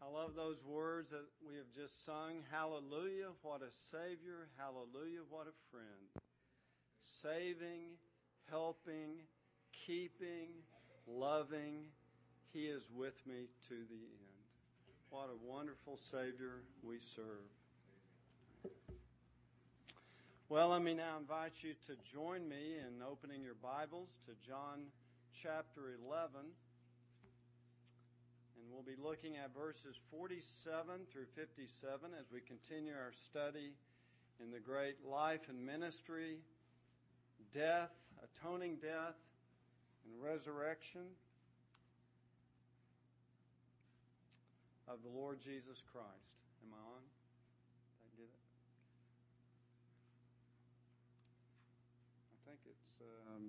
I love those words that we have just sung. Hallelujah, what a Savior. Hallelujah, what a friend. Saving, helping, keeping, loving. He is with me to the end. What a wonderful Savior we serve. Well, let me now invite you to join me in opening your Bibles to John chapter 11. And we'll be looking at verses 47 through 57 as we continue our study in the great life and ministry, death, atoning death, and resurrection of the Lord Jesus Christ. Am I on? Did I get it? I think it's...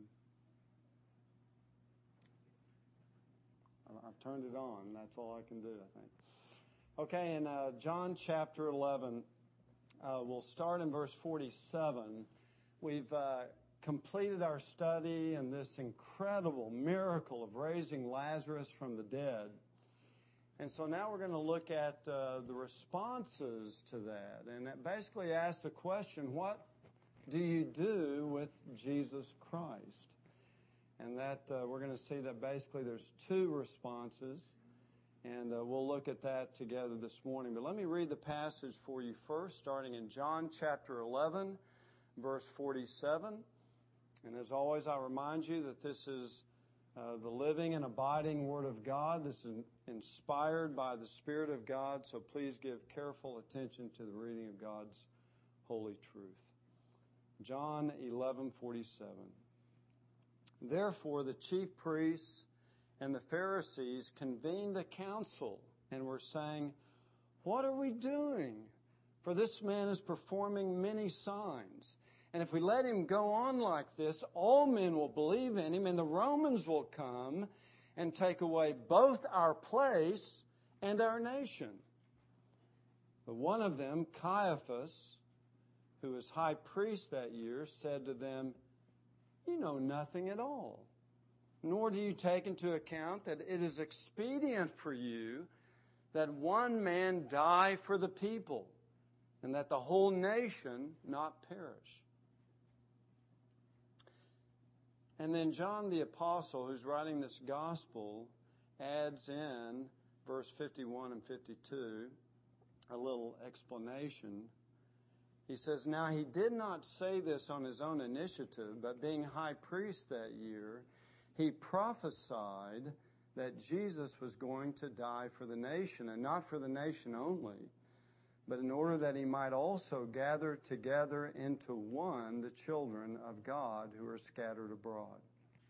I've turned it on. That's all I can do, I think. Okay, in John chapter 11, we'll start in verse 47. We've completed our study in this incredible miracle of raising Lazarus from the dead. And so now we're going to look at the responses to that. And that basically asks the question, what do you do with Jesus Christ? And that we're going to see that basically there's two responses. And we'll look at that together this morning. But let me read the passage for you first, starting in John chapter 11, verse 47. And as always, I remind you that this is the living and abiding Word of God. This is inspired by the Spirit of God. So please give careful attention to the reading of God's holy truth. John 11:47. Therefore, the chief priests and the Pharisees convened a council and were saying, "What are we doing? For this man is performing many signs. And if we let him go on like this, all men will believe in him, and the Romans will come and take away both our place and our nation." But one of them, Caiaphas, who was high priest that year, said to them, "You know nothing at all, nor do you take into account that it is expedient for you that one man die for the people, and that the whole nation not perish." And then John the Apostle, who's writing this gospel, adds in verse 51 and 52 a little explanation. He says, "Now he did not say this on his own initiative, but being high priest that year, he prophesied that Jesus was going to die for the nation, and not for the nation only, but in order that he might also gather together into one the children of God who are scattered abroad."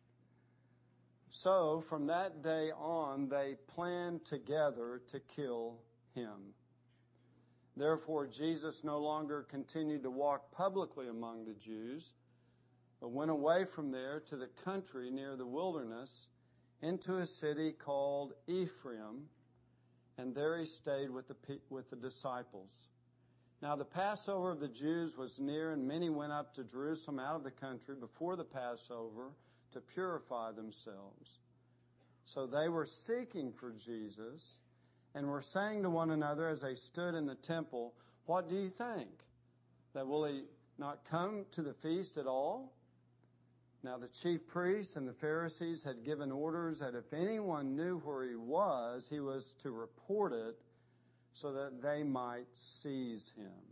So from that day on, they planned together to kill him. Therefore, Jesus no longer continued to walk publicly among the Jews, but went away from there to the country near the wilderness, into a city called Ephraim, and there he stayed with the disciples. Now the Passover of the Jews was near, and many went up to Jerusalem out of the country before the Passover to purify themselves. So they were seeking for Jesus, and were saying to one another as they stood in the temple, "What do you think? That will he not come to the feast at all?" Now the chief priests and the Pharisees had given orders that if anyone knew where he was to report it, so that they might seize him.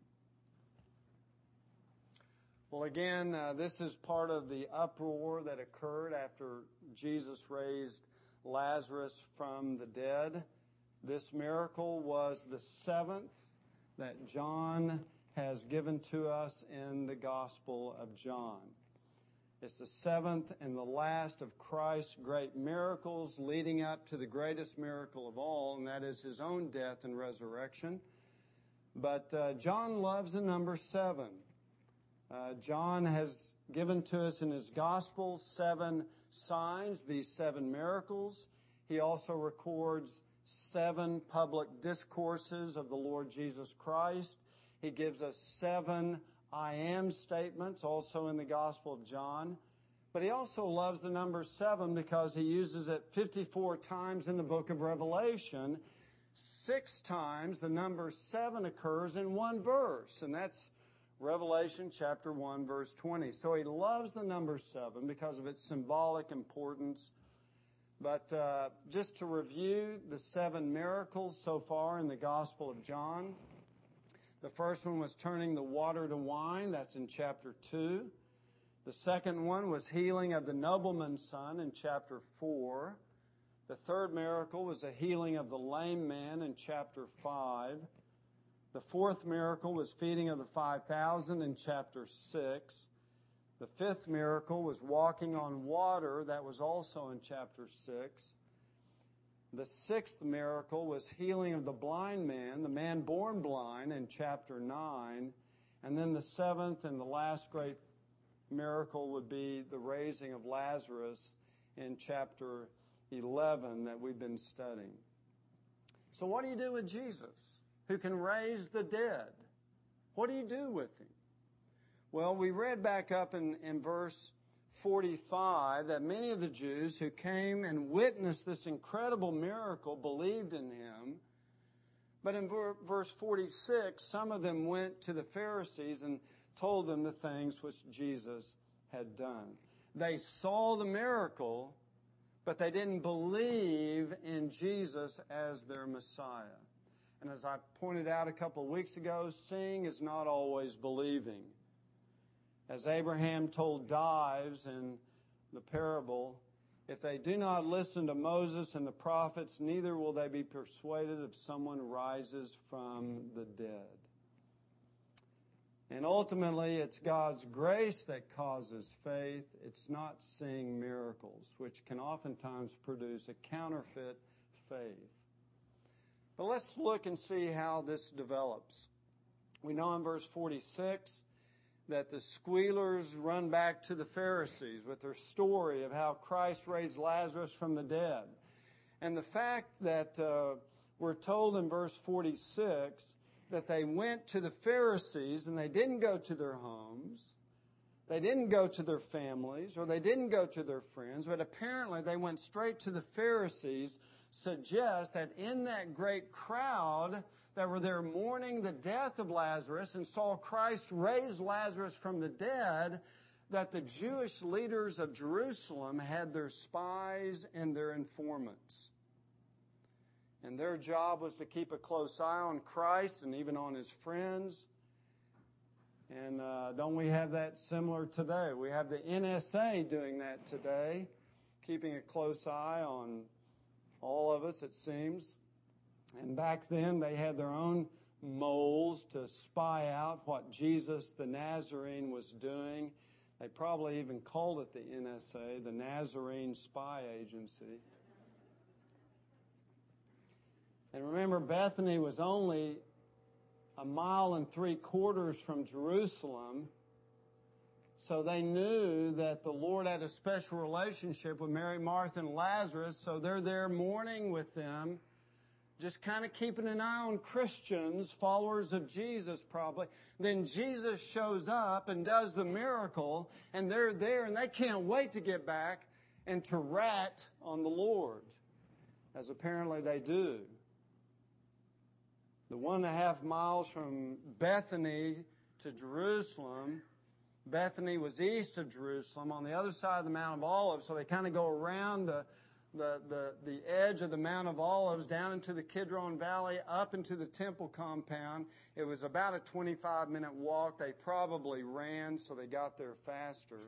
Well, again, this is part of the uproar that occurred after Jesus raised Lazarus from the dead. This miracle was the seventh that John has given to us in the Gospel of John. It's the seventh and the last of Christ's great miracles leading up to the greatest miracle of all, and that is his own death and resurrection. But John loves the number 7. John has given to us in his Gospel 7 signs, these 7 miracles. He also records 7 public discourses of the Lord Jesus Christ. He gives us 7 I am statements, also in the Gospel of John. But he also loves the number 7 because he uses it 54 times in the book of Revelation, 6 times the number 7 occurs in one verse, and that's Revelation chapter 1, verse 20. So he loves the number 7 because of its symbolic importance. But just to review the 7 miracles so far in the Gospel of John, the first one was turning the water to wine. That's in chapter 2. The second one was healing of the nobleman's son in chapter 4. The third miracle was a healing of the lame man in chapter 5. The fourth miracle was feeding of the 5,000 in chapter 6. The fifth miracle was walking on water. That was also in chapter 6. The sixth miracle was healing of the blind man, the man born blind, in chapter 9. And then the seventh and the last great miracle would be the raising of Lazarus in chapter 11 that we've been studying. So what do you do with Jesus, who can raise the dead? What do you do with him? Well, we read back up in verse 45 that many of the Jews who came and witnessed this incredible miracle believed in him. But in verse 46, some of them went to the Pharisees and told them the things which Jesus had done. They saw the miracle, but they didn't believe in Jesus as their Messiah. And as I pointed out a couple of weeks ago, seeing is not always believing. As Abraham told Dives in the parable, if they do not listen to Moses and the prophets, neither will they be persuaded if someone rises from the dead. And ultimately, it's God's grace that causes faith. It's not seeing miracles, which can oftentimes produce a counterfeit faith. But let's look and see how this develops. We know in verse 46 that the squealers run back to the Pharisees with their story of how Christ raised Lazarus from the dead. And the fact that we're told in verse 46 that they went to the Pharisees and they didn't go to their homes, they didn't go to their families, or they didn't go to their friends, but apparently they went straight to the Pharisees, suggests that in that great crowd that were there mourning the death of Lazarus and saw Christ raise Lazarus from the dead, that the Jewish leaders of Jerusalem had their spies and their informants. And their job was to keep a close eye on Christ and even on his friends. And don't we have that similar today? We have the NSA doing that today, keeping a close eye on all of us, it seems. And back then, they had their own moles to spy out what Jesus the Nazarene was doing. They probably even called it the NSA, the Nazarene Spy Agency. And remember, Bethany was only 1.75 miles from Jerusalem. So they knew that the Lord had a special relationship with Mary, Martha, and Lazarus. So they're there mourning with them, just kind of keeping an eye on Christians, followers of Jesus probably. Then Jesus shows up and does the miracle, and they're there, and they can't wait to get back and to rat on the Lord, as apparently they do. The 1.5 miles from Bethany to Jerusalem, Bethany was east of Jerusalem on the other side of the Mount of Olives, so they kind of go around the edge of the Mount of Olives down into the Kidron Valley, up into the temple compound. It was about a 25-minute walk. They probably ran, so they got there faster.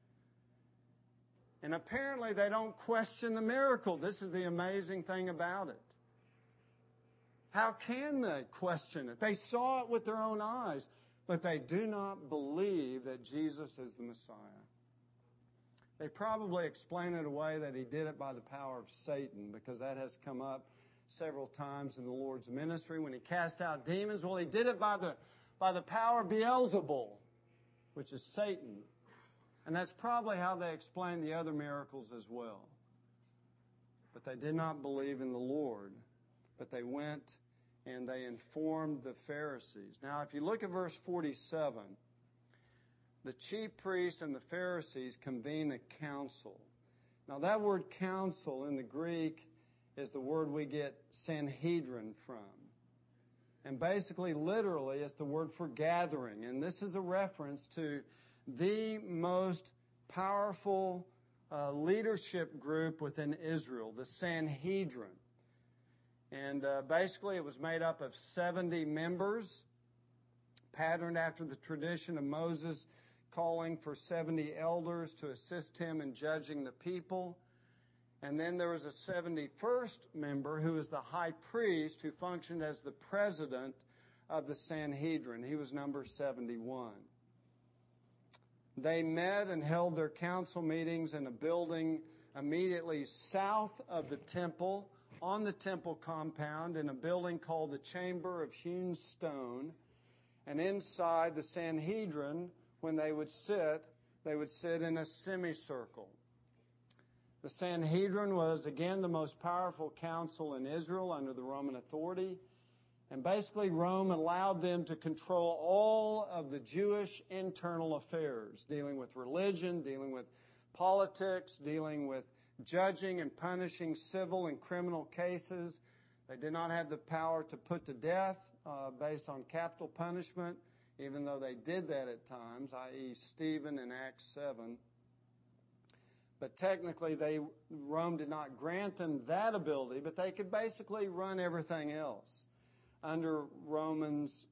And apparently they don't question the miracle. This is the amazing thing about it. How can they question it? They saw it with their own eyes, but they do not believe that Jesus is the Messiah. They probably explain it away that he did it by the power of Satan, because that has come up several times in the Lord's ministry. When he cast out demons, well, he did it by the power of Beelzebul, which is Satan. And that's probably how they explain the other miracles as well. But they did not believe in the Lord, but they went and they informed the Pharisees. Now, if you look at verse 47, the chief priests and the Pharisees convene a council. Now, that word council in the Greek is the word we get Sanhedrin from. And basically, literally, it's the word for gathering. And this is a reference to the most powerful leadership group within Israel, the Sanhedrin. And basically, it was made up of 70 members, patterned after the tradition of Moses calling for 70 elders to assist him in judging the people. And then there was a 71st member who was the high priest who functioned as the president of the Sanhedrin. He was number 71. They met and held their council meetings in a building immediately south of the temple, on the temple compound, in a building called the Chamber of Hewn Stone. And inside the Sanhedrin, when they would sit in a semicircle. The Sanhedrin was, again, the most powerful council in Israel under the Roman authority. And basically, Rome allowed them to control all of the Jewish internal affairs, dealing with religion, dealing with politics, dealing with judging and punishing civil and criminal cases. They did not have the power to put to death based on capital punishment, even though they did that at times, i.e. Stephen in Acts 7. But technically, Rome did not grant them that ability, but they could basically run everything else under Rome's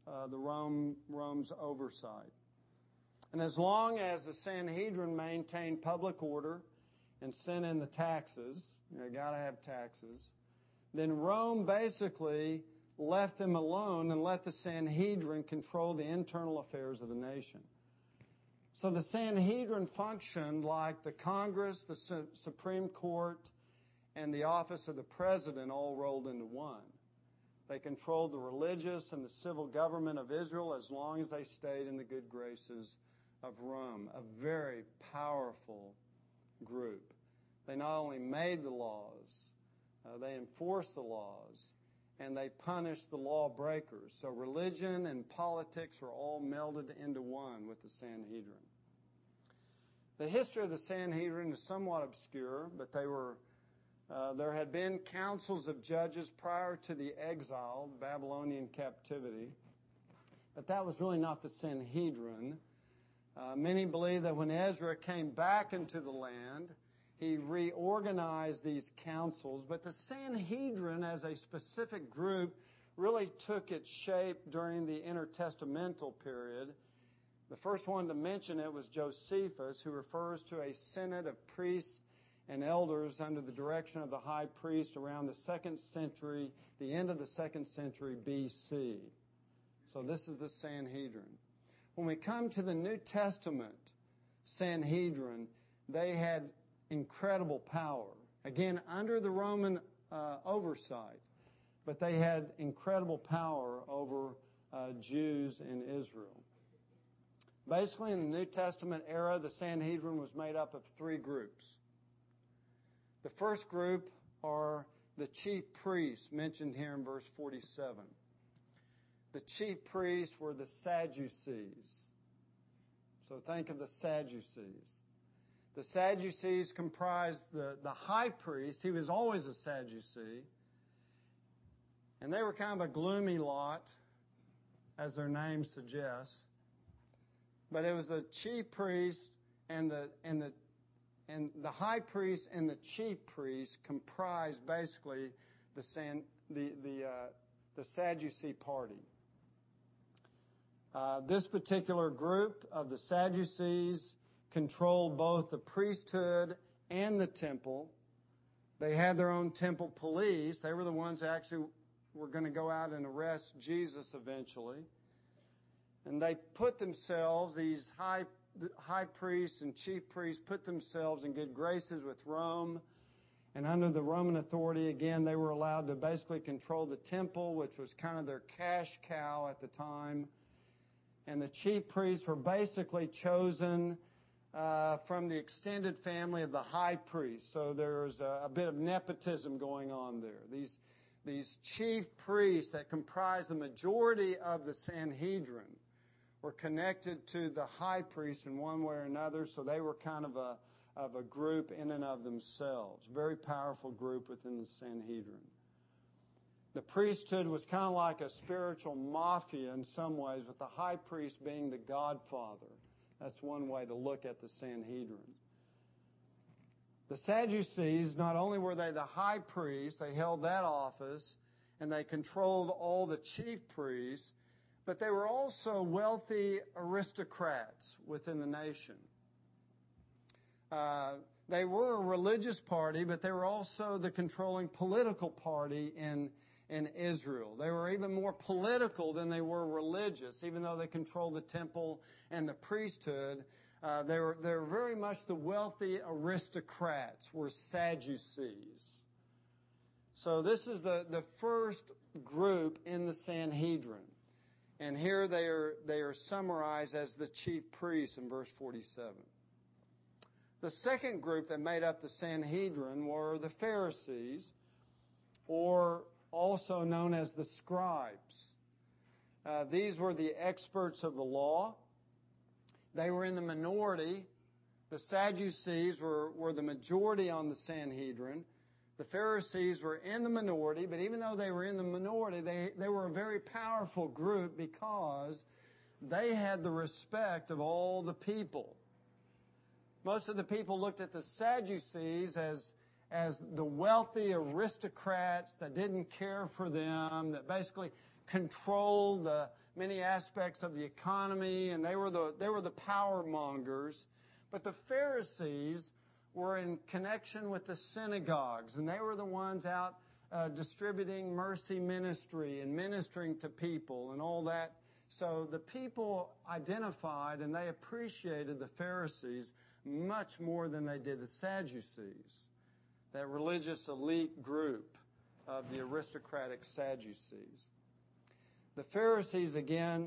oversight. And as long as the Sanhedrin maintained public order and sent in the taxes, you got to have taxes, then Rome basically left them alone and let the Sanhedrin control the internal affairs of the nation. So the Sanhedrin functioned like the Congress, the Supreme Court, and the office of the president all rolled into one. They controlled the religious and the civil government of Israel as long as they stayed in the good graces of Rome, a very powerful group. They not only made the laws, they enforced the laws, and they punished the lawbreakers. So religion and politics were all melded into one with the Sanhedrin. The history of the Sanhedrin is somewhat obscure, but there had been councils of judges prior to the exile, the Babylonian captivity. But that was really not the Sanhedrin. Many believe that when Ezra came back into the land, he reorganized these councils, but the Sanhedrin as a specific group really took its shape during the intertestamental period. The first one to mention it was Josephus, who refers to a synod of priests and elders under the direction of the high priest around the 2nd century, the end of the 2nd century BC. So this is the Sanhedrin. When we come to the New Testament Sanhedrin, they had incredible power. Again, under the Roman oversight, but they had incredible power over Jews in Israel. Basically, in the New Testament era, the Sanhedrin was made up of 3 groups. The first group are the chief priests, mentioned here in verse 47. The chief priests were the Sadducees. So think of the Sadducees. The Sadducees comprised the high priest. He was always a Sadducee. And they were kind of a gloomy lot, as their name suggests. But it was the chief priest and the high priest and the chief priest comprised basically the Sadducee party. This particular group of the Sadducees controlled both the priesthood and the temple. They had their own temple police. They were the ones that actually were going to go out and arrest Jesus eventually. And they put themselves, these high priests and chief priests, put themselves in good graces with Rome. And under the Roman authority, again, they were allowed to basically control the temple, which was kind of their cash cow at the time. And the chief priests were basically chosen from the extended family of the high priest. So there's a bit of nepotism going on there. These chief priests that comprise the majority of the Sanhedrin were connected to the high priest in one way or another, so they were kind of of a group in and of themselves. Very powerful group within the Sanhedrin. The priesthood was kind of like a spiritual mafia in some ways, with the high priest being the godfather. That's one way to look at the Sanhedrin. The Sadducees, not only were they the high priest, they held that office, and they controlled all the chief priests, but they were also wealthy aristocrats within the nation. They were a religious party, but they were also the controlling political party in Israel. They were even more political than they were religious, even though they controlled the temple and the priesthood. They were very much the wealthy aristocrats, were Sadducees. So this is the first group in the Sanhedrin. And here they are summarized as the chief priests in verse 47. The second group that made up the Sanhedrin were the Pharisees, or also known as the scribes. These were the experts of the law. They were in the minority. The Sadducees were the majority on the Sanhedrin. The Pharisees were in the minority, but even though they were in the minority, they were a very powerful group because they had the respect of all the people. Most of the people looked at the Sadducees as the wealthy aristocrats that didn't care for them, that basically controlled the many aspects of the economy, and they were the power mongers. But the Pharisees were in connection with the synagogues, and they were the ones out distributing mercy ministry and ministering to people and all that. So the people identified and they appreciated the Pharisees much more than they did the Sadducees, that religious elite group of the aristocratic Sadducees. The Pharisees, again,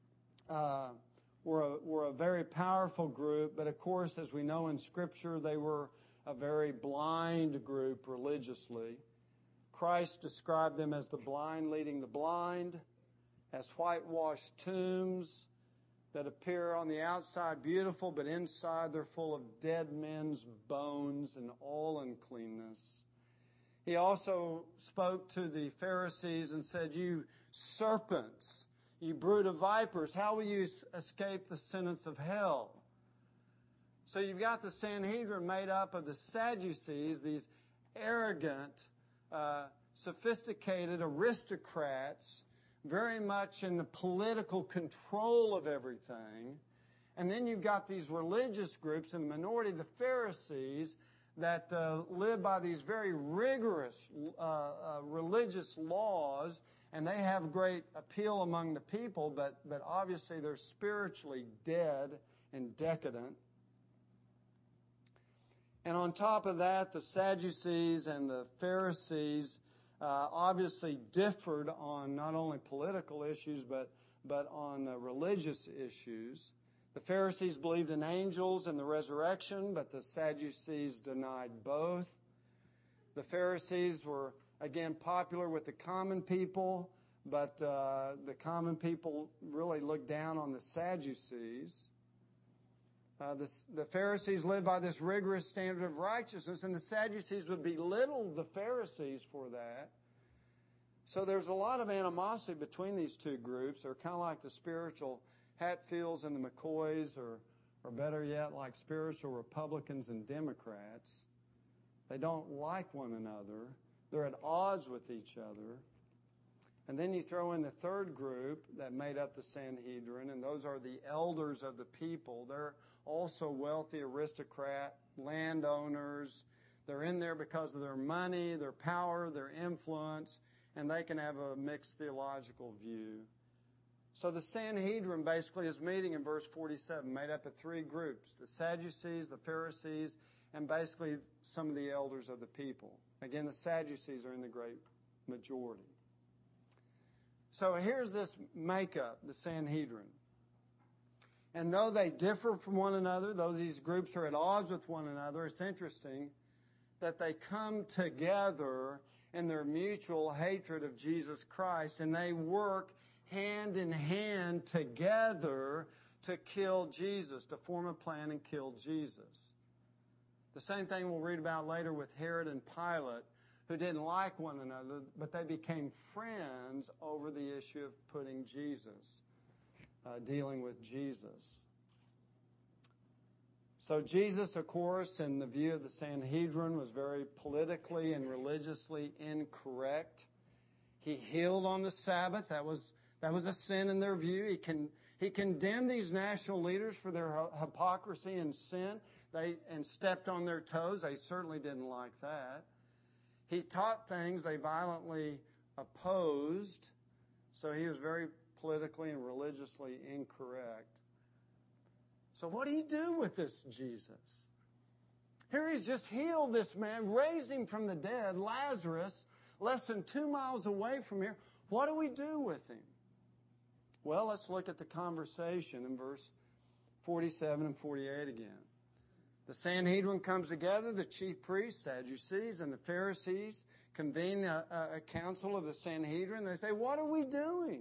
were a very powerful group, but of course, as we know in Scripture, they were a very blind group religiously. Christ described them as the blind leading the blind, as whitewashed tombs that appear on the outside beautiful, but inside they're full of dead men's bones and all uncleanness. He also spoke to the Pharisees and said, "You serpents, you brood of vipers, how will you escape the sentence of hell?" So you've got the Sanhedrin made up of the Sadducees, these arrogant, sophisticated aristocrats, very much in the political control of everything. And then you've got these religious groups in the minority, the Pharisees, that live by these very rigorous religious laws, and they have great appeal among the people, but obviously they're spiritually dead and decadent. And on top of that, the Sadducees and the Pharisees obviously differed on not only political issues, but on religious issues. The Pharisees believed in angels and the resurrection, but the Sadducees denied both. The Pharisees were, again, popular with the common people, but the common people really looked down on the Sadducees. The Pharisees lived by this rigorous standard of righteousness, and the Sadducees would belittle the Pharisees for that. So there's a lot of animosity between these two groups. They're kind of like the spiritual Hatfields and the McCoys, or better yet, like spiritual Republicans and Democrats. They don't like one another. They're at odds with each other. And then you throw in the third group that made up the Sanhedrin, and those are the elders of the people. They're also wealthy aristocrat, landowners. They're in there because of their money, their power, their influence, and they can have a mixed theological view. So the Sanhedrin basically is meeting in verse 47, made up of three groups: the Sadducees, the Pharisees, and basically some of the elders of the people. Again, the Sadducees are in the great majority. So here's this makeup, the Sanhedrin. And though they differ from one another, though these groups are at odds with one another, it's interesting that they come together in their mutual hatred of Jesus Christ, and they work hand in hand together to kill Jesus, to form a plan and kill Jesus. The same thing we'll read about later with Herod and Pilate, who didn't like one another, but they became friends over the issue of putting Jesus, dealing with Jesus. So Jesus, of course, in the view of the Sanhedrin, was very politically and religiously incorrect. He healed on the Sabbath. That was a sin in their view. He condemned these national leaders for their hypocrisy and sin and stepped on their toes. They certainly didn't like that. He taught things they violently opposed, so he was very politically and religiously incorrect. So what do you do with this Jesus? Here he's just healed this man, raised him from the dead, Lazarus, less than 2 miles away from here. What do we do with him? Well, let's look at the conversation in verse 47 and 48 again. The Sanhedrin comes together, the chief priests, Sadducees, and the Pharisees convene a council of the Sanhedrin. They say, what are we doing?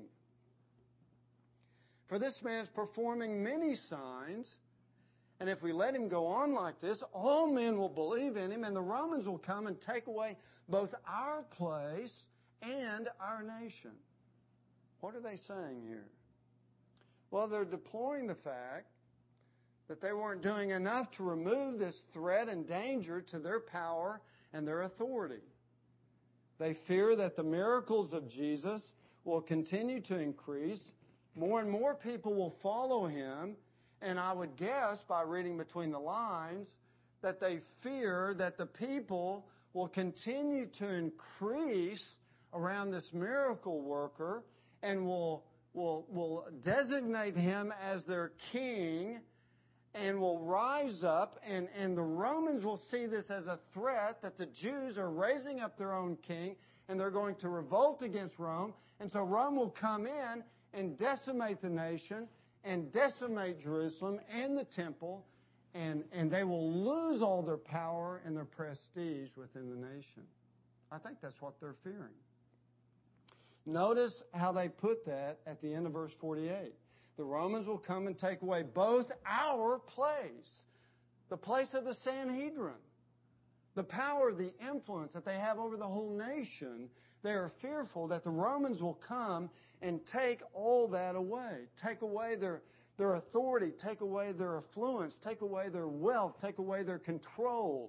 For this man is performing many signs, and if we let him go on like this, all men will believe in him, and the Romans will come and take away both our place and our nation. What are they saying here? Well, they're deploring the fact that they weren't doing enough to remove this threat and danger to their power and their authority. They fear that the miracles of Jesus will continue to increase. More and more people will follow him, and I would guess by reading between the lines that they fear that the people will continue to increase around this miracle worker and will designate him as their king and will rise up, and the Romans will see this as a threat that the Jews are raising up their own king and they're going to revolt against Rome. And so Rome will come in and decimate the nation and decimate Jerusalem and the temple, and they will lose all their power and their prestige within the nation. I think that's what they're fearing. Notice how they put that at the end of verse 48. The Romans will come and take away both our place, the place of the Sanhedrin, the power, the influence that they have over the whole nation. They are fearful that the Romans will come and take all that away, take away their authority, take away their affluence, take away their wealth, take away their control.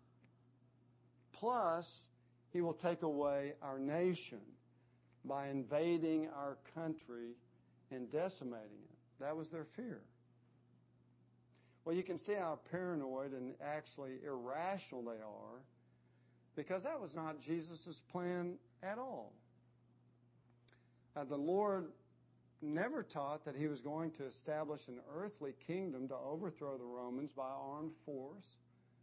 Plus, he will take away our nation by invading our country and decimating it. That was their fear. Well, you can see how paranoid and actually irrational they are, because that was not Jesus' plan at all. The Lord never taught that he was going to establish an earthly kingdom to overthrow the Romans by armed force.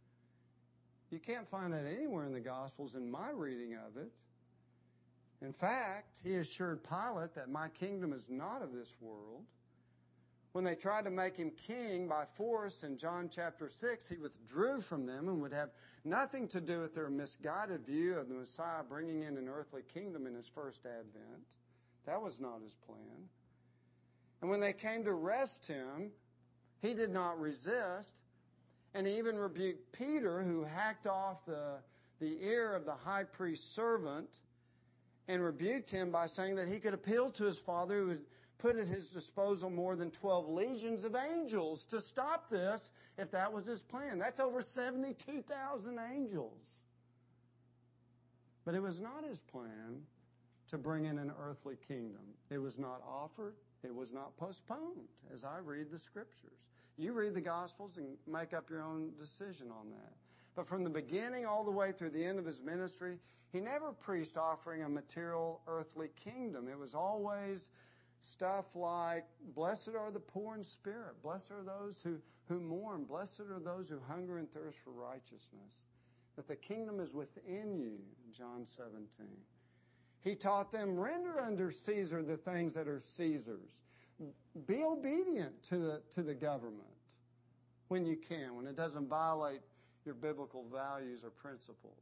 You can't find that anywhere in the Gospels in my reading of it. In fact, he assured Pilate that my kingdom is not of this world. When they tried to make him king by force in John chapter 6, he withdrew from them and would have nothing to do with their misguided view of the Messiah bringing in an earthly kingdom in his first advent. That was not his plan. And when they came to arrest him, he did not resist, and he even rebuked Peter, who hacked off the ear of the high priest's servant, and rebuked him by saying that he could appeal to his Father, who would put at his disposal more than 12 legions of angels to stop this if that was his plan. That's over 72,000 angels. But it was not his plan to bring in an earthly kingdom. It was not offered. It was not postponed, as I read the Scriptures. You read the Gospels and make up your own decision on that. But from the beginning all the way through the end of his ministry, he never preached offering a material earthly kingdom. It was always stuff like, blessed are the poor in spirit. Blessed are those who mourn. Blessed are those who hunger and thirst for righteousness. That the kingdom is within you, John 17. He taught them, render unto Caesar the things that are Caesar's. Be obedient to the government when you can, when it doesn't violate your biblical values or principles.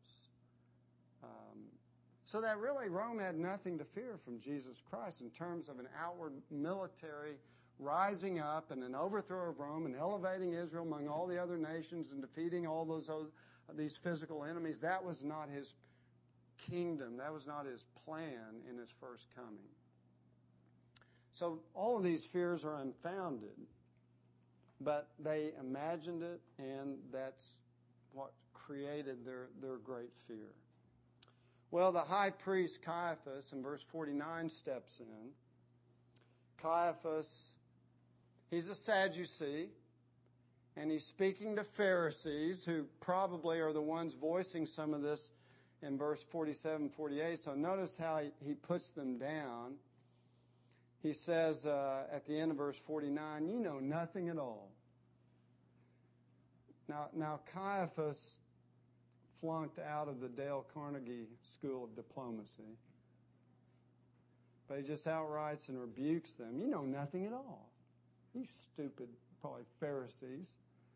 So that really Rome had nothing to fear from Jesus Christ in terms of an outward military rising up and an overthrow of Rome and elevating Israel among all the other nations and defeating all these physical enemies. That was not his kingdom. That was not his plan in his first coming. So all of these fears are unfounded, but they imagined it, and that's what created their great fear. Well, the high priest Caiaphas in verse 49 steps in. Caiaphas, he's a Sadducee, and he's speaking to Pharisees, who probably are the ones voicing some of this in verse 47, 48. So notice how he puts them down. He says at the end of verse 49, you know nothing at all. Now Caiaphas flunked out of the Dale Carnegie School of Diplomacy. But he just outrights and rebukes them. You know nothing at all. You stupid, probably Pharisees.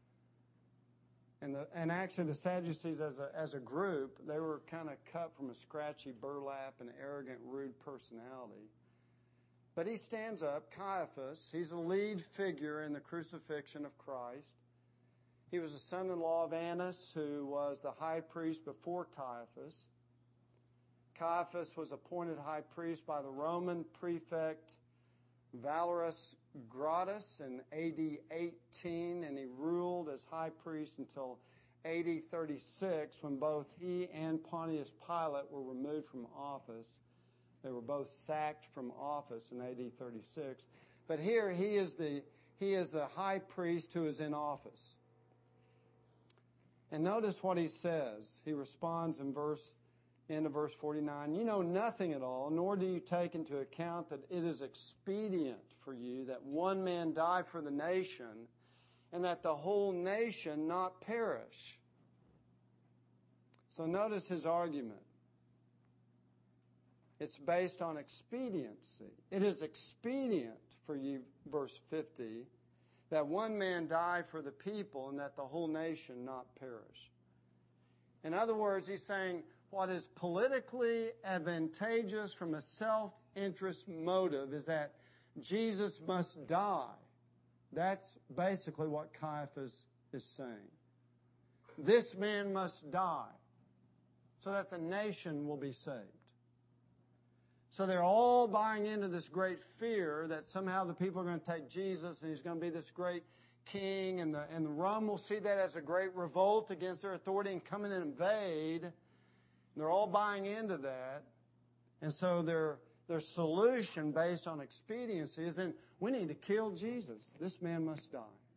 And actually the Sadducees as a group, they were kind of cut from a scratchy burlap and arrogant, rude personality. But he stands up, Caiaphas. He's a lead figure in the crucifixion of Christ. He was the son-in-law of Annas, who was the high priest before Caiaphas. Caiaphas was appointed high priest by the Roman prefect Valerius Gratus in AD 18, and he ruled as high priest until AD 36, when both he and Pontius Pilate were removed from office. They were both sacked from office in AD 36. But here he is the high priest who is in office. And notice what he says. He responds in end of verse 49, you know nothing at all, nor do you take into account that it is expedient for you that one man die for the nation, and that the whole nation not perish. So notice his argument. It's based on expediency. It is expedient for you, verse 50, that one man die for the people and that the whole nation not perish. In other words, he's saying what is politically advantageous from a self-interest motive is that Jesus must die. That's basically what Caiaphas is saying. This man must die so that the nation will be saved. So they're all buying into this great fear that somehow the people are going to take Jesus and he's going to be this great king, and Rome will see that as a great revolt against their authority and come in and invade. And they're all buying into that. And so their solution based on expediency is then we need to kill Jesus. This man must die.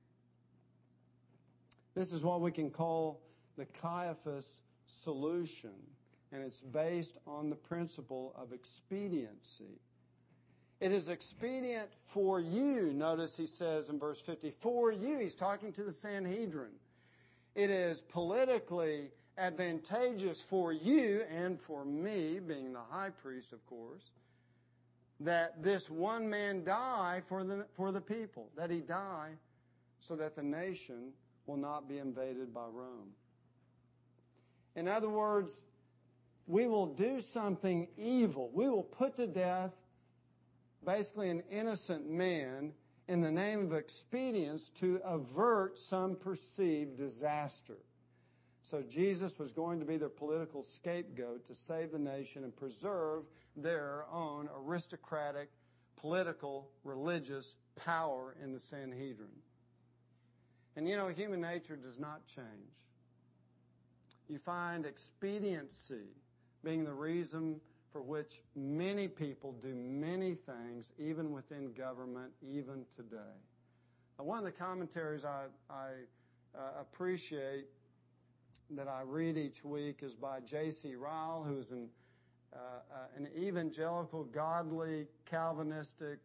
This is what we can call the Caiaphas solution. And it's based on the principle of expediency. It is expedient for you, notice he says in verse 50, for you, he's talking to the Sanhedrin. It is politically advantageous for you and for me, being the high priest, of course, that this one man die for the people, that he die so that the nation will not be invaded by Rome. In other words, we will do something evil. We will put to death basically an innocent man in the name of expedience to avert some perceived disaster. So Jesus was going to be their political scapegoat to save the nation and preserve their own aristocratic, political, religious power in the Sanhedrin. And you know, human nature does not change. You find expediency being the reason for which many people do many things, even within government, even today. Now, one of the commentaries I appreciate that I read each week is by J.C. Ryle, who's an evangelical, godly, Calvinistic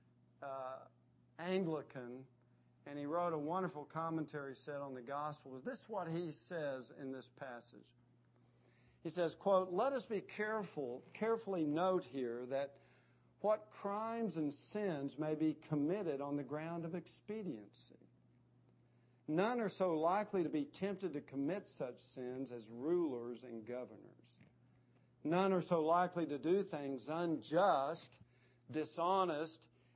Anglican, and he wrote a wonderful commentary set on the Gospels. This is what he says in this passage. He says, quote, let us be carefully note here that what crimes and sins may be committed on the ground of expediency. None are so likely to be tempted to commit such sins as rulers and governors. None are so likely to do things unjust, dishonest,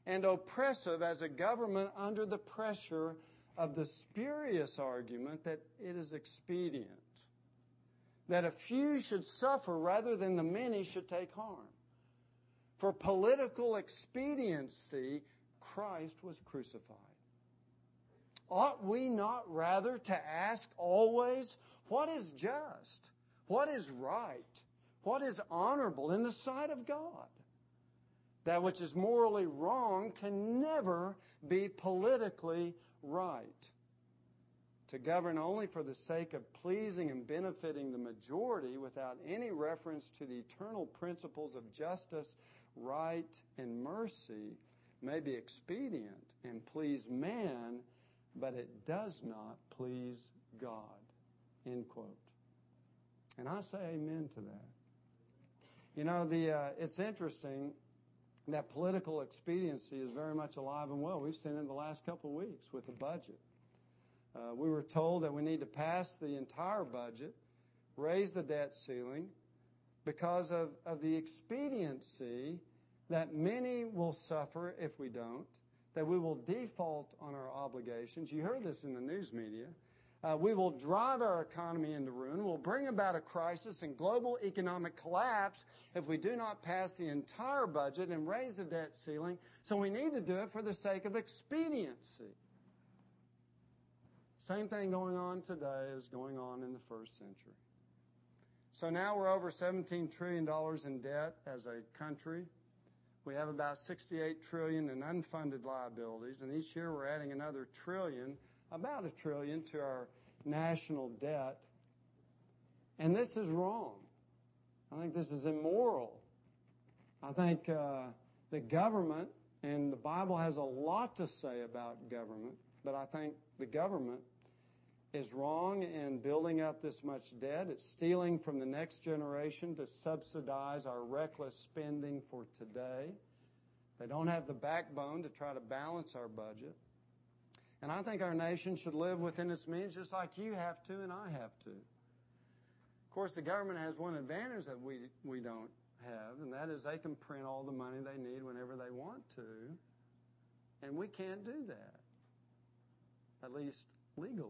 and oppressive as a government under the pressure of the spurious argument that it is expedient, that a few should suffer rather than the many should take harm. For political expediency, Christ was crucified. Ought we not rather to ask always, what is just, what is right, what is honorable in the sight of God? That which is morally wrong can never be politically right. To govern only for the sake of pleasing and benefiting the majority without any reference to the eternal principles of justice, right, and mercy may be expedient and please man, but it does not please God. End quote. And I say amen to that. You know, it's interesting that political expediency is very much alive and well. We've seen it in the last couple of weeks with the budget. We were told that we need to pass the entire budget, raise the debt ceiling, because of the expediency that many will suffer if we don't, that we will default on our obligations. You heard this in the news media. We will drive our economy into ruin. We'll bring about a crisis and global economic collapse if we do not pass the entire budget and raise the debt ceiling. So we need to do it for the sake of expediency. Same thing going on today is going on in the first century. So now we're over $17 trillion in debt as a country. We have about $68 trillion in unfunded liabilities, and each year we're adding another trillion, about $1 trillion, to our national debt. And this is wrong. I think this is immoral. I think the government, and the Bible has a lot to say about government, but I think the government is wrong in building up this much debt. It's stealing from the next generation to subsidize our reckless spending for today. They don't have the backbone to try to balance our budget. And I think our nation should live within its means just like you have to and I have to. Of course, the government has one advantage that we don't have, and that is they can print all the money they need whenever they want to, and we can't do that, at least legally.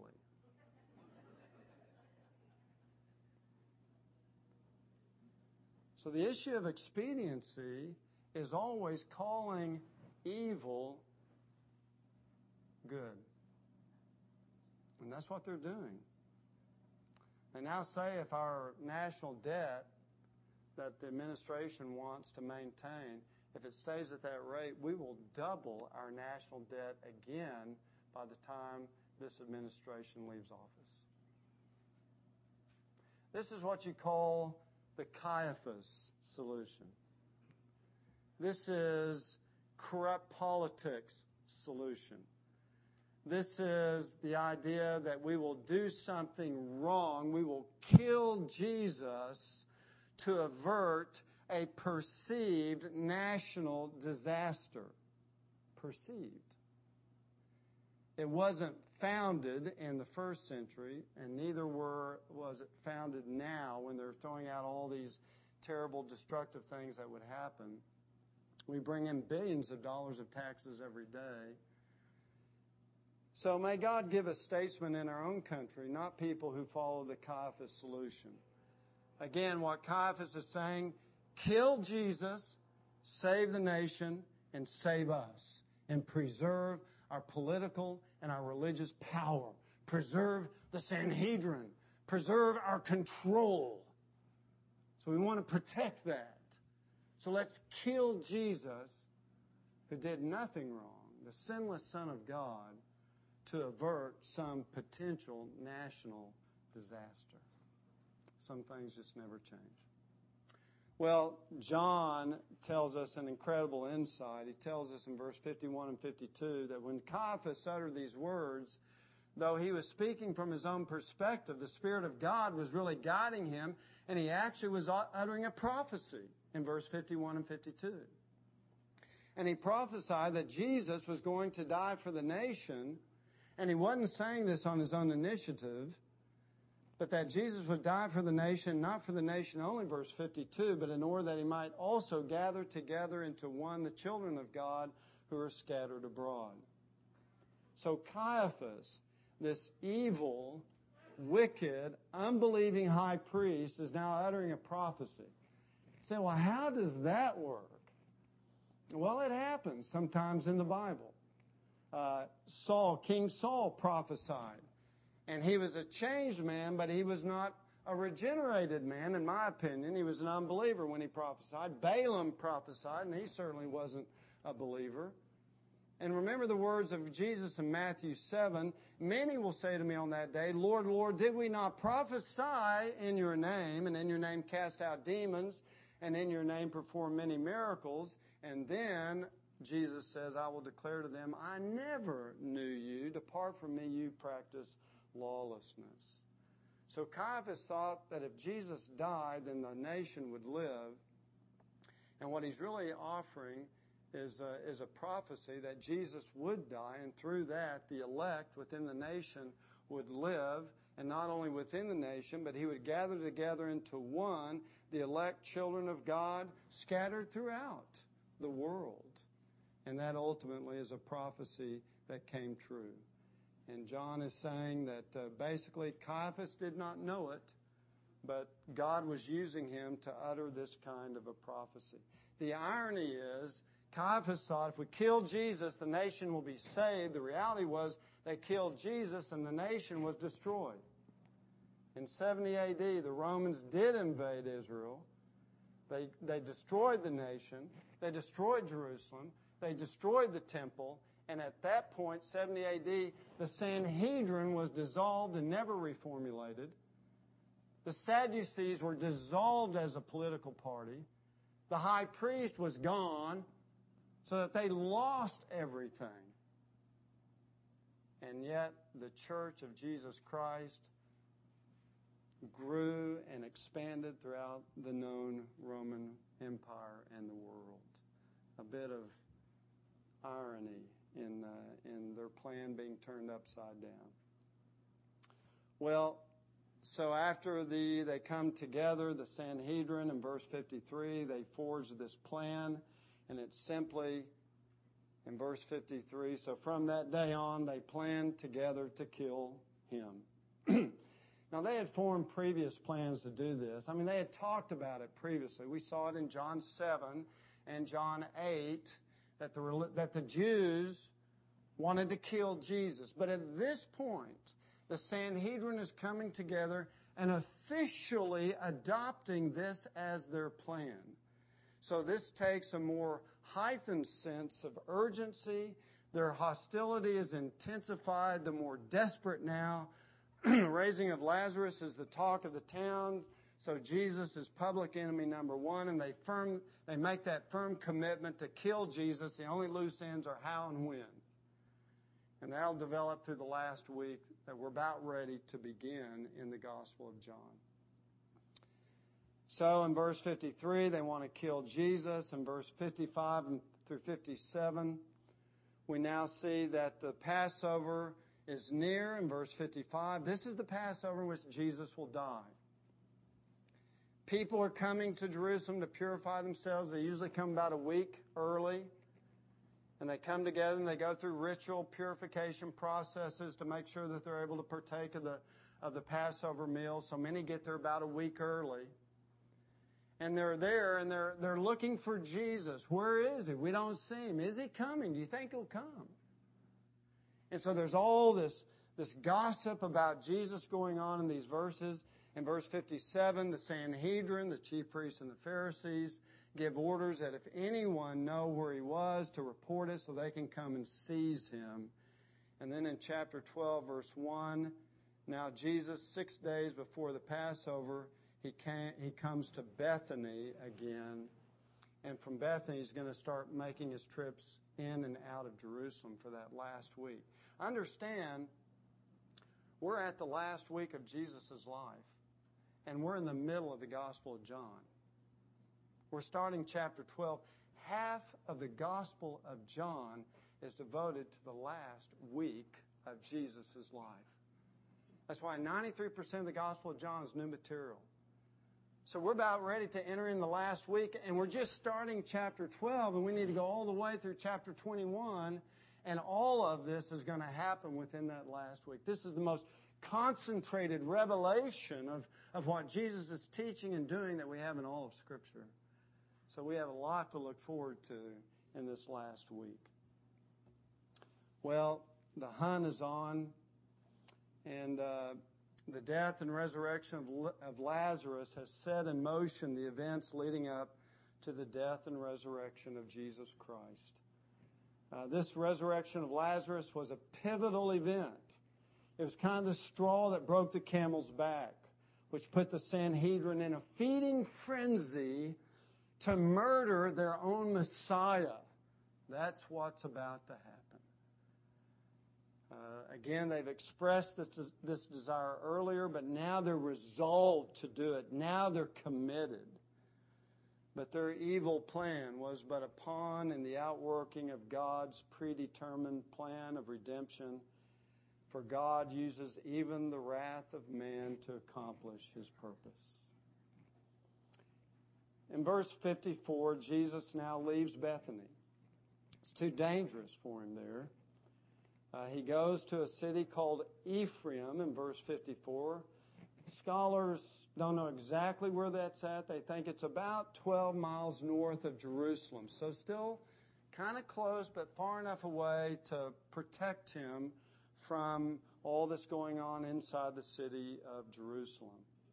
So the issue of expediency is always calling evil good. And that's what they're doing. They now say if our national debt that the administration wants to maintain, if it stays at that rate, we will double our national debt again by the time this administration leaves office. This is what you call the Caiaphas solution. This is corrupt politics solution. This is the idea that we will do something wrong. We will kill Jesus to avert a perceived national disaster. Perceived. It wasn't founded in the first century, and neither was it founded now when they're throwing out all these terrible, destructive things that would happen. We bring in billions of dollars of taxes every day. So may God give us statesmen in our own country, not people who follow the Caiaphas solution. Again, what Caiaphas is saying, kill Jesus, save the nation, and save us, and preserve our political and our religious power. Preserve the Sanhedrin. Preserve our control. So we want to protect that. So let's kill Jesus, who did nothing wrong, the sinless Son of God, to avert some potential national disaster. Some things just never change. Well, John tells us an incredible insight. He tells us in verse 51 and 52 that when Caiaphas uttered these words, though he was speaking from his own perspective, the Spirit of God was really guiding him, and he actually was uttering a prophecy in verse 51 and 52. And he prophesied that Jesus was going to die for the nation, and he wasn't saying this on his own initiative, but that Jesus would die for the nation, not for the nation only, verse 52, but in order that he might also gather together into one the children of God who are scattered abroad. So Caiaphas, this evil, wicked, unbelieving high priest, is now uttering a prophecy. You say, well, how does that work? Well, it happens sometimes in the Bible. King Saul prophesied, and he was a changed man, but he was not a regenerated man, in my opinion. He was an unbeliever when he prophesied. Balaam prophesied, and he certainly wasn't a believer. And remember the words of Jesus in Matthew 7, many will say to me on that day, Lord, Lord, did we not prophesy in your name, and in your name cast out demons, and in your name perform many miracles? And then Jesus says, I will declare to them, I never knew you. Depart from me, you practice lawlessness. So Caiaphas thought that if Jesus died, then the nation would live. And what he's really offering is a prophecy that Jesus would die, and through that, the elect within the nation would live, and not only within the nation, but he would gather together into one, the elect children of God, scattered throughout the world. And that ultimately is a prophecy that came true. And John is saying that basically Caiaphas did not know it, but God was using him to utter this kind of a prophecy. The irony is, Caiaphas thought if we kill Jesus, the nation will be saved. The reality was they killed Jesus and the nation was destroyed. In 70 AD, the Romans did invade Israel. They destroyed the nation. They destroyed Jerusalem. They destroyed the temple. And at that point, 70 AD, the Sanhedrin was dissolved and never reformulated. The Sadducees were dissolved as a political party. The high priest was gone, so that they lost everything. And yet, the Church of Jesus Christ grew and expanded throughout the known Roman Empire and the world. A bit of irony in their plan being turned upside down. Well, so after they come together, the Sanhedrin, in verse 53, they forge this plan, and it's simply, in verse 53, so from that day on, they planned together to kill him. Now, they had formed previous plans to do this. I mean, they had talked about it previously. We saw it in John 7 and John 8, that the Jews wanted to kill Jesus. But at this point, the Sanhedrin is coming together and officially adopting this as their plan. So this takes a more heightened sense of urgency. Their hostility is intensified, the more desperate now. Raising of Lazarus is the talk of the town. So Jesus is public enemy number one, and they make that firm commitment to kill Jesus. The only loose ends are how and when. And that'll develop through the last week that we're about ready to begin in the Gospel of John. So in verse 53, they want to kill Jesus. In verse 55 through 57, we now see that the Passover is near. In verse 55, this is the Passover in which Jesus will die. People are coming to Jerusalem to purify themselves. They usually come about a week early. And they come together and they go through ritual purification processes to make sure that they're able to partake of the Passover meal. So many get there about a week early. And they're there and they're looking for Jesus. Where is he? We don't see him. Is he coming? Do you think he'll come? And so there's all this gossip about Jesus going on in these verses. In verse 57, the Sanhedrin, the chief priests and the Pharisees, give orders that if anyone know where he was, to report it so they can come and seize him. And then in chapter 12, verse 1, now Jesus, 6 days before the Passover, he comes to Bethany again. And from Bethany, he's going to start making his trips in and out of Jerusalem for that last week. Understand, we're at the last week of Jesus' life, and we're in the middle of the Gospel of John. We're starting chapter 12. Half of the Gospel of John is devoted to the last week of Jesus' life. That's why 93% of the Gospel of John is new material. So we're about ready to enter in the last week, and we're just starting chapter 12, and we need to go all the way through chapter 21, and all of this is going to happen within that last week. This is the most concentrated revelation of what Jesus is teaching and doing that we have in all of Scripture. So we have a lot to look forward to in this last week. Well, the hunt is on, and the death and resurrection of Lazarus has set in motion the events leading up to the death and resurrection of Jesus Christ. This resurrection of Lazarus was a pivotal event. It was kind of the straw that broke the camel's back, which put the Sanhedrin in a feeding frenzy to murder their own Messiah. That's what's about to happen. Again, they've expressed this desire earlier, but now they're resolved to do it. Now they're committed. But their evil plan was but a pawn in the outworking of God's predetermined plan of redemption, for God uses even the wrath of man to accomplish His purpose. In verse 54, Jesus now leaves Bethany. It's too dangerous for Him there. He goes to a city called Ephraim in verse 54. Scholars don't know exactly where that's at. They think it's about 12 miles north of Jerusalem. So still kind of close, but far enough away to protect him from all that's going on inside the city of Jerusalem.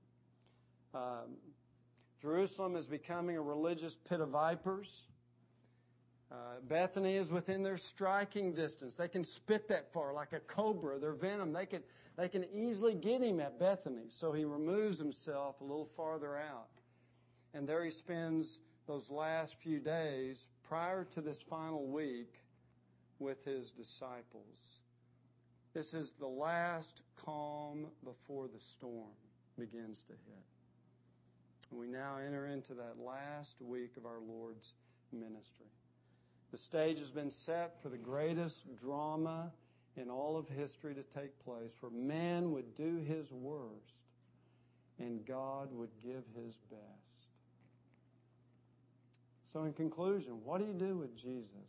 Jerusalem is becoming a religious pit of vipers. Bethany is within their striking distance. They can spit that far like a cobra. Their venom, they can easily get him at Bethany. So he removes himself a little farther out. And there he spends those last few days prior to this final week with his disciples. This is the last calm before the storm begins to hit. And we now enter into that last week of our Lord's ministry. The stage has been set for the greatest drama in all of history to take place, where man would do his worst and God would give His best. So in conclusion, what do you do with Jesus?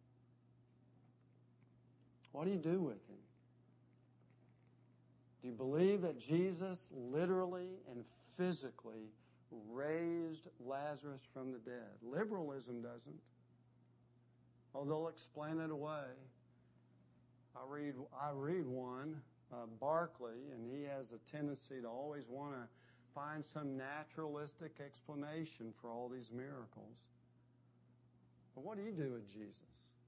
What do you do with Him? Do you believe that Jesus literally and physically raised Lazarus from the dead? Liberalism doesn't. Oh, they'll explain it away. I read one, Barclay, and he has a tendency to always want to find some naturalistic explanation for all these miracles. But what do you do with Jesus?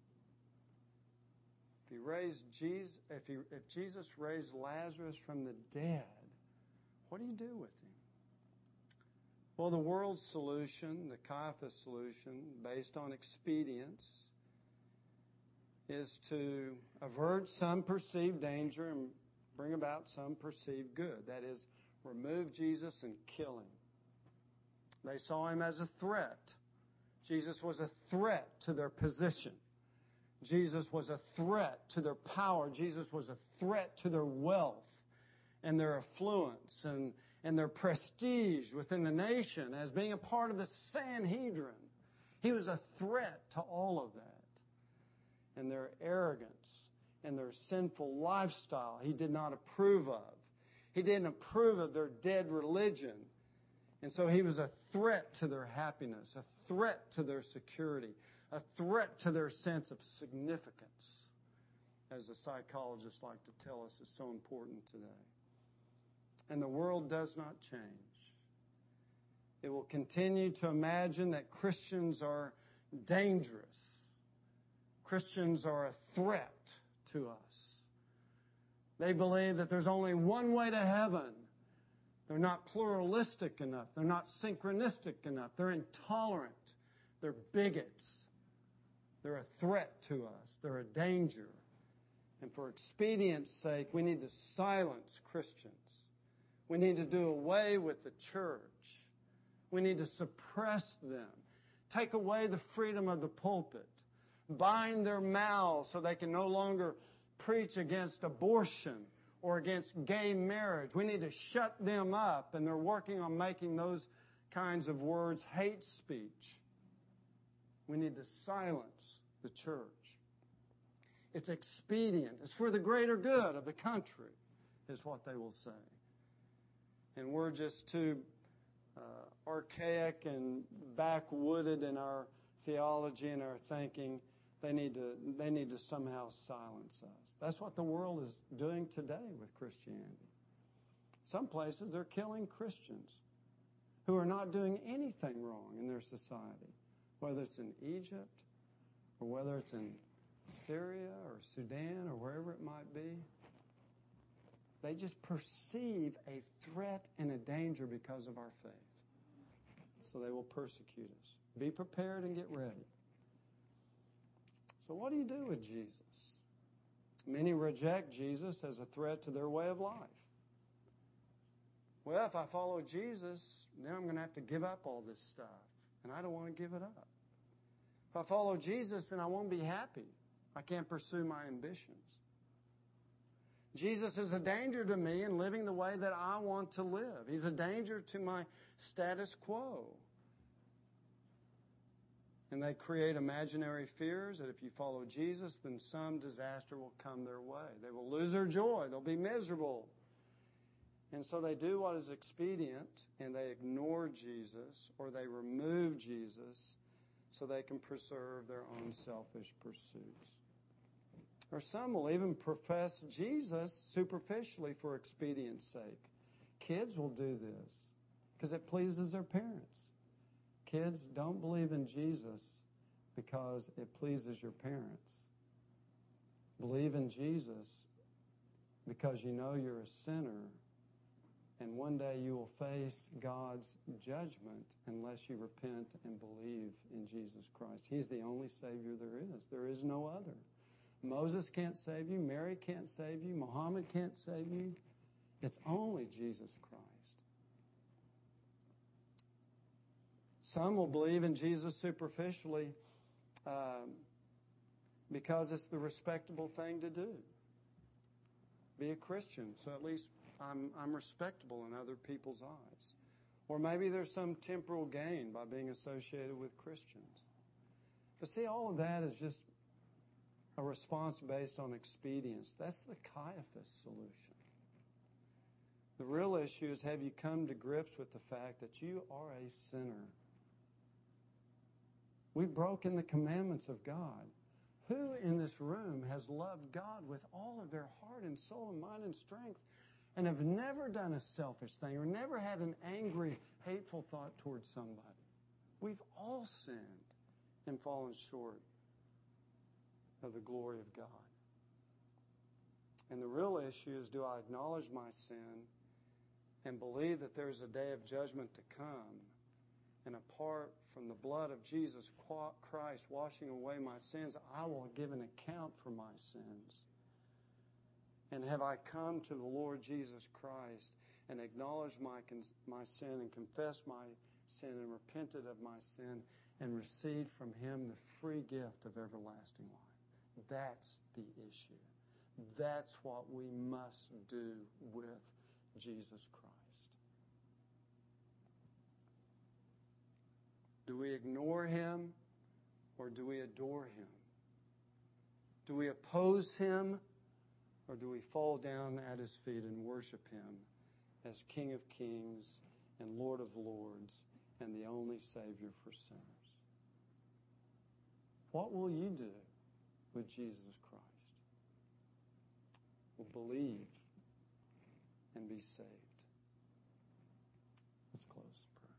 If Jesus raised Lazarus from the dead, what do you do with him? Well, the world's solution, the Caiaphas solution, based on expedience, is to avert some perceived danger and bring about some perceived good. That is, remove Jesus and kill him. They saw him as a threat. Jesus was a threat to their position. Jesus was a threat to their power. Jesus was a threat to their wealth and their affluence and their prestige within the nation as being a part of the Sanhedrin. He was a threat to all of that. And their arrogance and their sinful lifestyle He did not approve of. He didn't approve of their dead religion. And so He was a threat to their happiness, a threat to their security, a threat to their sense of significance, as the psychologists like to tell us is so important today. And the world does not change. It will continue to imagine that Christians are dangerous. Christians are a threat to us. They believe that there's only one way to heaven. They're not pluralistic enough. They're not synchronistic enough. They're intolerant. They're bigots. They're a threat to us. They're a danger. And for expedience sake, we need to silence Christians. We need to do away with the church. We need to suppress them. Take away the freedom of the pulpit. Bind their mouths so they can no longer preach against abortion or against gay marriage. We need to shut them up, and they're working on making those kinds of words hate speech. We need to silence the church. It's expedient. It's for the greater good of the country, is what they will say. And we're just too archaic and backwooded in our theology and our thinking. They need to somehow silence us. That's what the world is doing today with Christianity. Some places they're killing Christians who are not doing anything wrong in their society, whether it's in Egypt or whether it's in Syria or Sudan or wherever it might be. They just perceive a threat and a danger because of our faith. So they will persecute us. Be prepared and get ready. So what do you do with Jesus? Many reject Jesus as a threat to their way of life. Well, if I follow Jesus, then I'm going to have to give up all this stuff. And I don't want to give it up. If I follow Jesus, then I won't be happy. I can't pursue my ambitions. Jesus is a danger to me in living the way that I want to live. He's a danger to my status quo. And they create imaginary fears that if you follow Jesus, then some disaster will come their way. They will lose their joy. They'll be miserable. And so they do what is expedient, and they ignore Jesus, or they remove Jesus so they can preserve their own selfish pursuits. Or some will even profess Jesus superficially for expedience sake. Kids will do this because it pleases their parents. Kids don't believe in Jesus because it pleases your parents. Believe in Jesus because you know you're a sinner, and one day you will face God's judgment unless you repent and believe in Jesus Christ. He's the only Savior there is. There is no other. Moses can't save you. Mary can't save you. Muhammad can't save you. It's only Jesus Christ. Some will believe in Jesus superficially because it's the respectable thing to do. Be a Christian, so at least I'm respectable in other people's eyes. Or maybe there's some temporal gain by being associated with Christians. But see, all of that is just a response based on expedience. That's the Caiaphas solution. The real issue is, have you come to grips with the fact that you are a sinner? We've broken the commandments of God. Who in this room has loved God with all of their heart and soul and mind and strength and have never done a selfish thing or never had an angry, hateful thought towards somebody? We've all sinned and fallen short of the glory of God. And the real issue is, do I acknowledge my sin and believe that there's a day of judgment to come, and apart from the blood of Jesus Christ washing away my sins, I will give an account for my sins? And have I come to the Lord Jesus Christ and acknowledged my sin and confessed my sin and repented of my sin and received from Him the free gift of everlasting life? That's the issue. That's what we must do with Jesus Christ. Do we ignore Him or do we adore Him? Do we oppose Him or do we fall down at His feet and worship Him as King of Kings and Lord of Lords and the only Savior for sinners? What will you do with Jesus Christ? Will believe and be saved. Let's close in prayer.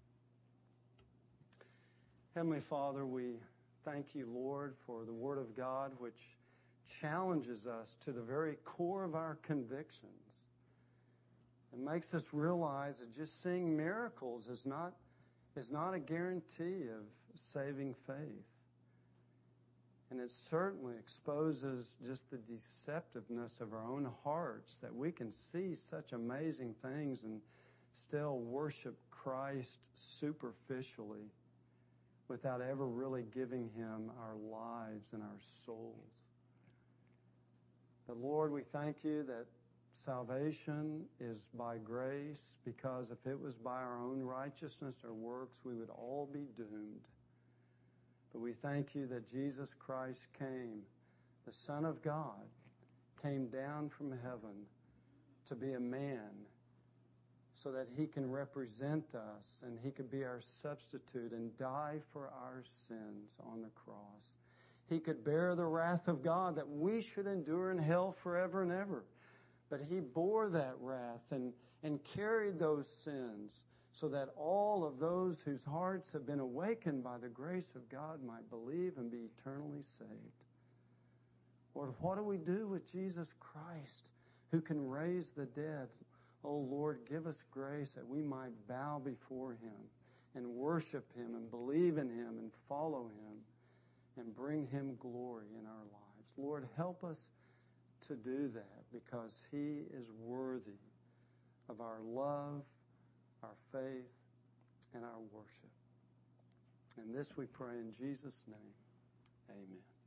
Heavenly Father, we thank you, Lord, for the Word of God, which challenges us to the very core of our convictions and makes us realize that just seeing miracles is not a guarantee of saving faith. And it certainly exposes just the deceptiveness of our own hearts, that we can see such amazing things and still worship Christ superficially without ever really giving Him our lives and our souls. But Lord, we thank you that salvation is by grace, because if it was by our own righteousness or works, we would all be doomed. But we thank you that Jesus Christ came, the Son of God, came down from heaven to be a man so that he can represent us and he could be our substitute and die for our sins on the cross. He could bear the wrath of God that we should endure in hell forever and ever. But he bore that wrath and carried those sins so that all of those whose hearts have been awakened by the grace of God might believe and be eternally saved. Lord, what do we do with Jesus Christ, who can raise the dead? Oh, Lord, give us grace that we might bow before him and worship him and believe in him and follow him and bring him glory in our lives. Lord, help us to do that, because he is worthy of our love, our faith, and our worship. And this we pray in Jesus' name. Amen.